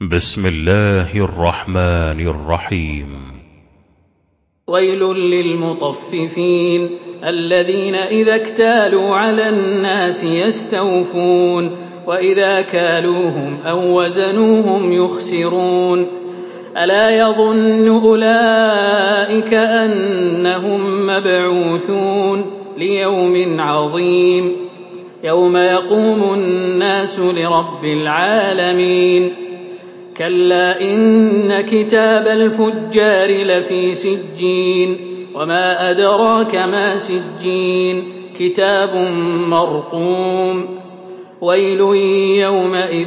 بسم الله الرحمن الرحيم. ويل للمطففين الذين إذا اكتالوا على الناس يستوفون وإذا كالوهم أو وزنوهم يخسرون ألا يظن أولئك أنهم مبعوثون ليوم عظيم يوم يقوم الناس لرب العالمين كلا إن كتاب الفجار لفي سجين وما أدراك ما سجين كتاب مرقوم ويل يومئذ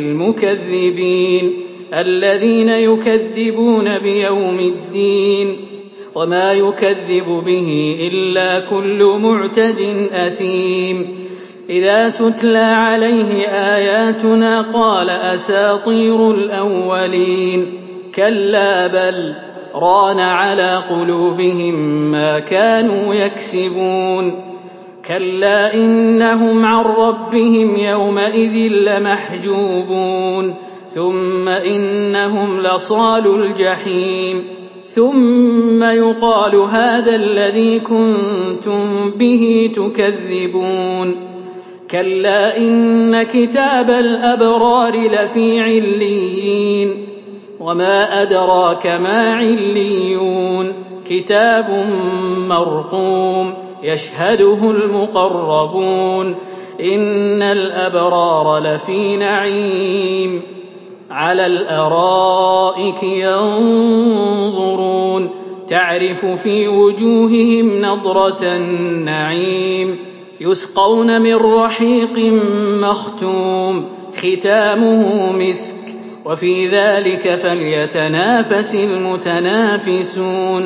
للمكذبين الذين يكذبون بيوم الدين وما يكذب به إلا كل معتد أثيم إذا تتلى عليه آياتنا قال أساطير الأولين كلا بل ران على قلوبهم ما كانوا يكسبون كلا إنهم عن ربهم يومئذ لمحجوبون ثم إنهم لصالو الجحيم ثم يقال هذا الذي كنتم به تكذبون كلا إن كتاب الأبرار لفي عليين وما أدراك ما عليون كتاب مرقوم يشهده المقربون إن الأبرار لفي نعيم على الأرائك ينظرون تعرف في وجوههم نضرة النعيم يسقون من رحيق مختوم ختامه مسك وفي ذلك فليتنافس المتنافسون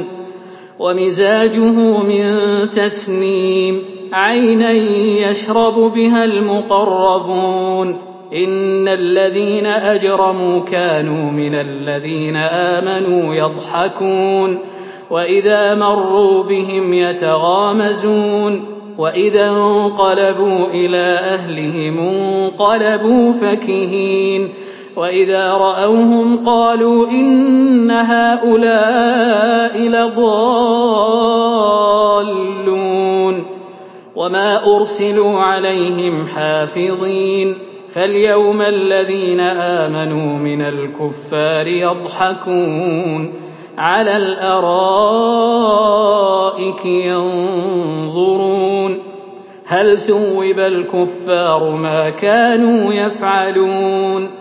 ومزاجه من تسنيم عينا يشرب بها المقربون إن الذين أجرموا كانوا من الذين آمنوا يضحكون وإذا مروا بهم يتغامزون وإذا انقلبوا إلى أهلهم انقلبوا فكهين وإذا رأوهم قالوا إن هؤلاء لضالون وما أرسلوا عليهم حافظين فاليوم الذين آمنوا من الكفار يضحكون على الأرائك ينظرون هل ثوب الكفار ما كانوا يفعلون